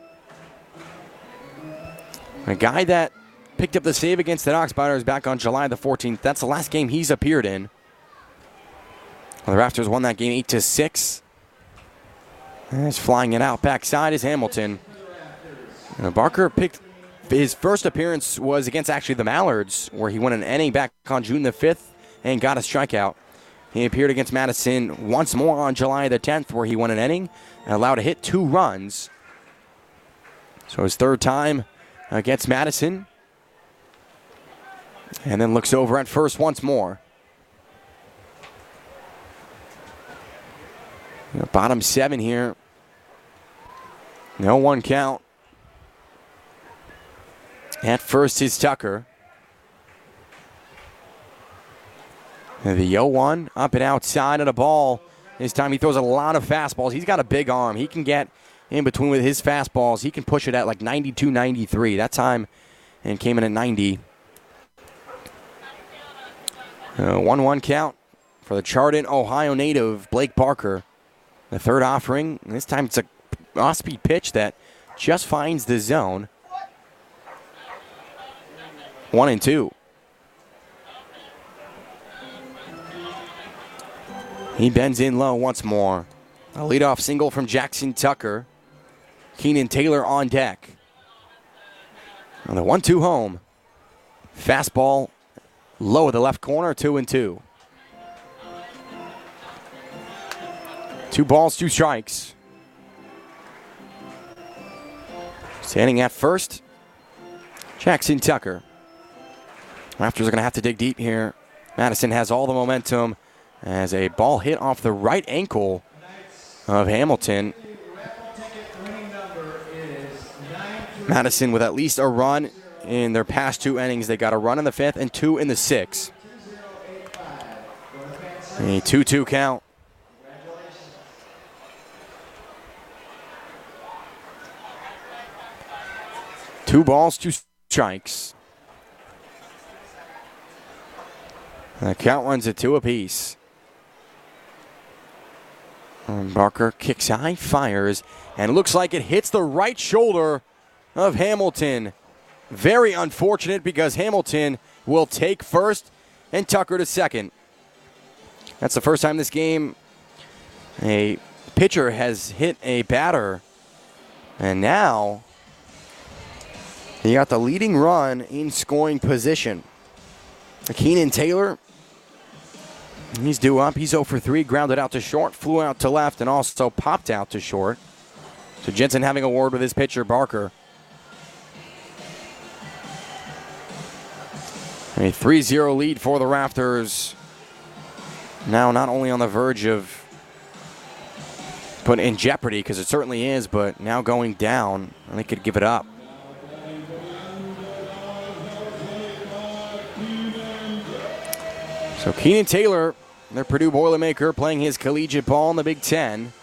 a guy that picked up the save against the Knox Biders back on July the 14th. That's the last game he's appeared in. Well, the Rafters won that game 8-6. He's flying it out backside is Hamilton. Barker picked his first appearance was against actually the Mallards, where he won an inning back on June the 5th and got a strikeout. He appeared against Madison once more on July the 10th, where he won an inning and allowed to hit 2 runs. So his third time against Madison. And then looks over at first once more. Bottom 7 here. No 1 count. At first is Tucker. And the 0-1 up and outside of the ball. This time he throws a lot of fastballs. He's got a big arm. He can get in between with his fastballs. He can push it at like 92, 93. That time and came in at 90. 1-1 count for the Chardon, Ohio native Blake Barker. The third offering. This time it's a off-speed pitch that just finds the zone. 1-2. He bends in low once more. A leadoff single from Jackson Tucker. Keenan Taylor on deck. On the 1-2 home. Fastball low at the left corner, 2-2. 2 balls, 2 strikes. Standing at first, Jackson Tucker. Raptors are going to have to dig deep here. Madison has all the momentum as a ball hit off the right ankle of Hamilton. Madison with at least a run in their past 2 innings. They got a run in the 5th and 2 in the 6th. A 2-2 count. Two balls, 2 strikes. The count runs at 2 apiece. And Barker kicks high, fires, and it looks like it hits the right shoulder of Hamilton. Very unfortunate because Hamilton will take first and Tucker to second. That's the first time this game a pitcher has hit a batter. And now he got the leading run in scoring position. Keenan Taylor, he's due up. He's 0 for 3, grounded out to short, flew out to left, and also popped out to short. So Jensen having a word with his pitcher, Barker. A 3-0 lead for the Raptors. Now not only on the verge of put in jeopardy, because it certainly is, but now going down, and they could give it up. So Keenan Taylor, their Purdue Boilermaker, playing his collegiate ball in the Big Ten.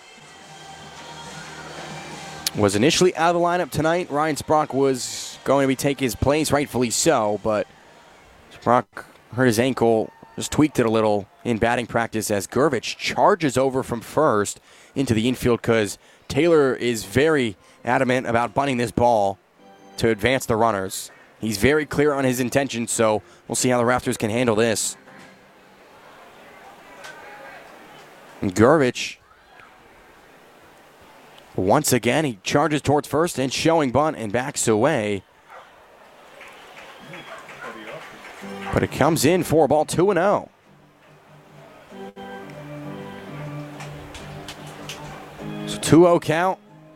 Was initially out of the lineup tonight. Ryan Sprock was going to be taking his place, rightfully so, but Sprock hurt his ankle, just tweaked it a little in batting practice as Gervich charges over from first into the infield because Taylor is very adamant about bunting this ball to advance the runners. He's very clear on his intentions, so we'll see how the Raptors can handle this. And Gervich, once again, he charges towards first and showing bunt and backs away. But it comes in for a ball 2-0. So 2-0 count.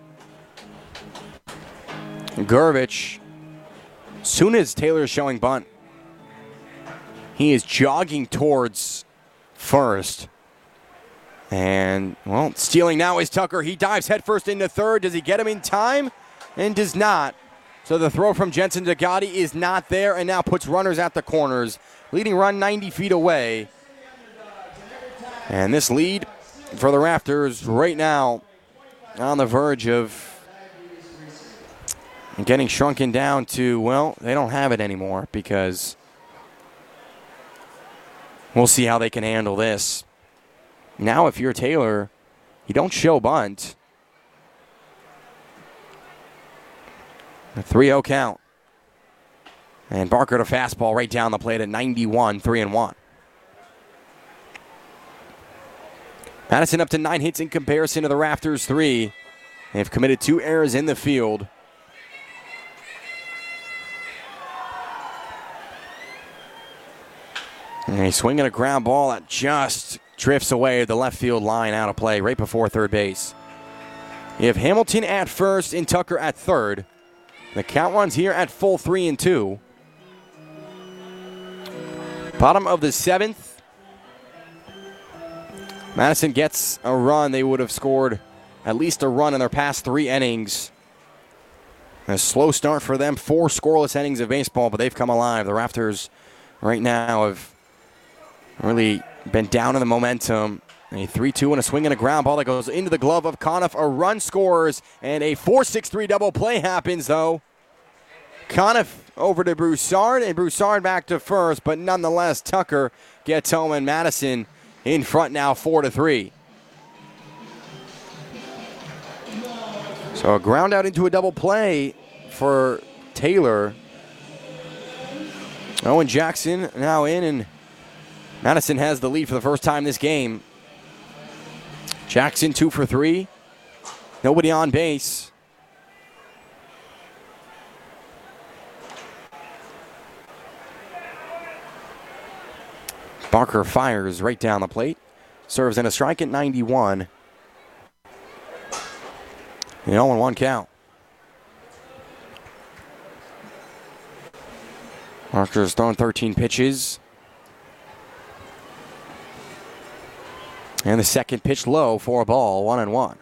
Gervich, as soon as Taylor is showing bunt, he is jogging towards first. And, well, stealing now is Tucker. He dives headfirst into third. Does he get him in time? And does not. So the throw from Jensen to Gotti is not there and now puts runners at the corners. Leading run 90 feet away. And this lead for the Raptors right now on the verge of getting shrunken down to, well, they don't have it anymore because we'll see how they can handle this. Now, if you're Taylor, you don't show bunt. A 3-0 count. And Barker to fastball right down the plate at 91, 3-1. Madison up to 9 hits in comparison to the Raptors 3. They've committed 2 errors in the field. And a swing and a ground ball that just drifts away the left field line out of play right before third base. You have Hamilton at first and Tucker at third. The count runs here at full 3-2. Bottom of the 7th. Madison gets a run. They would have scored at least a run in their past 3 innings. A slow start for them. 4 scoreless innings of baseball, but they've come alive. The Raptors right now have really been down in the momentum. A 3-2 and a swing and a ground ball that goes into the glove of Conniff. A run scores, and a 4-6-3 double play happens, though. Conniff over to Broussard, and Broussard back to first, but nonetheless, Tucker gets home, and Madison in front now 4-3. So a ground out into a double play for Taylor. Owen Jackson now in, and Madison has the lead for the first time this game. Jackson 2 for 3. Nobody on base. Barker fires right down the plate. Serves in a strike at 91. The 0-1 count. Barker's thrown 13 pitches. And the second pitch low for a ball, 1-1.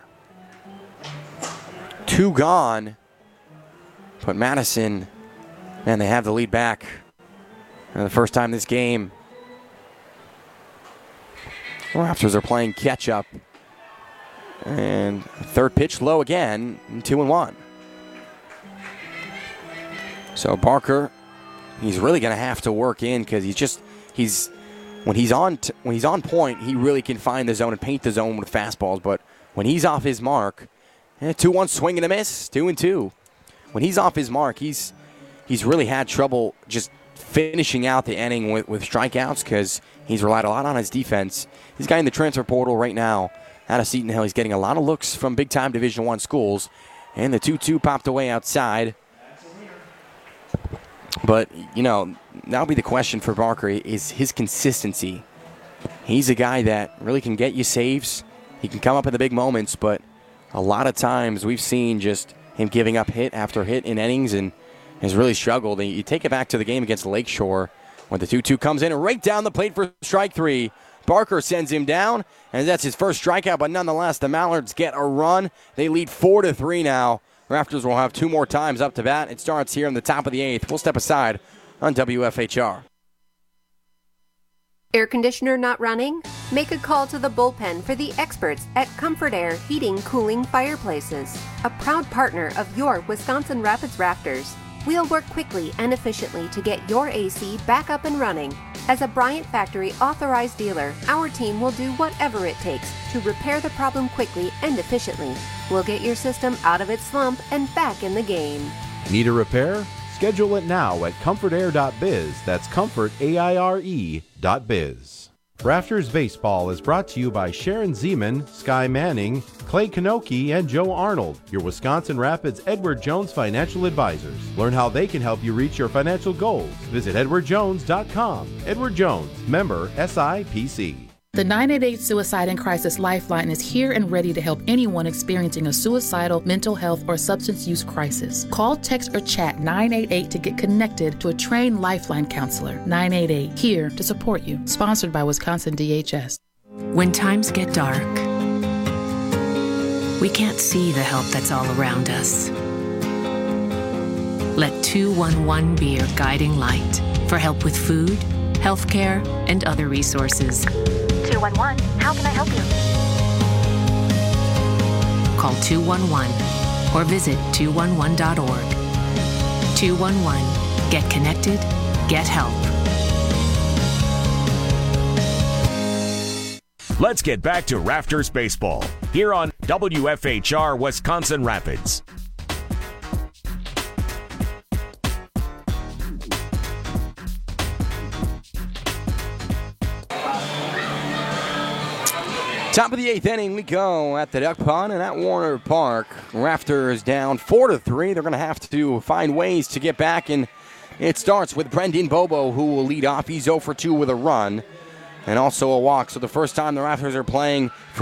2 gone. But Madison, man, they have the lead back. And the first time this game, the Raptors are playing catch up. And third pitch low again, 2-1. So Barker, he's really going to have to work in because when he's on point, he really can find the zone and paint the zone with fastballs. But when he's off his mark, 2-1 swing and a miss, 2-2. When he's off his mark, he's really had trouble just finishing out the inning with strikeouts because he's relied a lot on his defense. He's a guy in the transfer portal right now out of Seton Hill. He's getting a lot of looks from big-time Division I schools. And the 2-2 popped away outside. But, that'll be the question for Barker is his consistency. He's a guy that really can get you saves. He can come up in the big moments, but a lot of times we've seen just him giving up hit after hit in innings and has really struggled. And you take it back to the game against Lakeshore when the 2-2 comes in and right down the plate for strike 3. Barker sends him down, and that's his first strikeout, but nonetheless, the Mallards get a run. They lead 4-3 now. Raptors will have 2 more times up to bat. It starts here in the top of the 8th. We'll step aside on WFHR. Air conditioner not running? Make a call to the bullpen for the experts at Comfort Air Heating, Cooling, Fireplaces, a proud partner of your Wisconsin Rapids Raptors. We'll work quickly and efficiently to get your AC back up and running. As a Bryant Factory authorized dealer, our team will do whatever it takes to repair the problem quickly and efficiently. We'll get your system out of its slump and back in the game. Need a repair? Schedule it now at comfortair.biz. That's comfortaire.biz. Rafters Baseball is brought to you by Sharon Zeman, Sky Manning, Clay Kanoki, and Joe Arnold, your Wisconsin Rapids Edward Jones financial advisors. Learn how they can help you reach your financial goals. Visit edwardjones.com. Edward Jones, member SIPC. The 988 Suicide and Crisis Lifeline is here and ready to help anyone experiencing a suicidal, mental health, or substance use crisis. Call, text, or chat 988 to get connected to a trained Lifeline counselor. 988, here to support you. Sponsored by Wisconsin DHS. When times get dark, we can't see the help that's all around us. Let 211 be your guiding light for help with food, healthcare, and other resources. 211, how can I help you? Call 211 or visit 211.org. 211, get connected, get help. Let's get back to Raptors baseball here on WFHR Wisconsin Rapids. Top of the 8th inning, we go at the Duck Pond and at Warner Park. Raptors down 4-3. They're going to have to find ways to get back, and it starts with Brendan Bobo, who will lead off. He's 0 for 2 with a run and also a walk. So the first time the Raptors are playing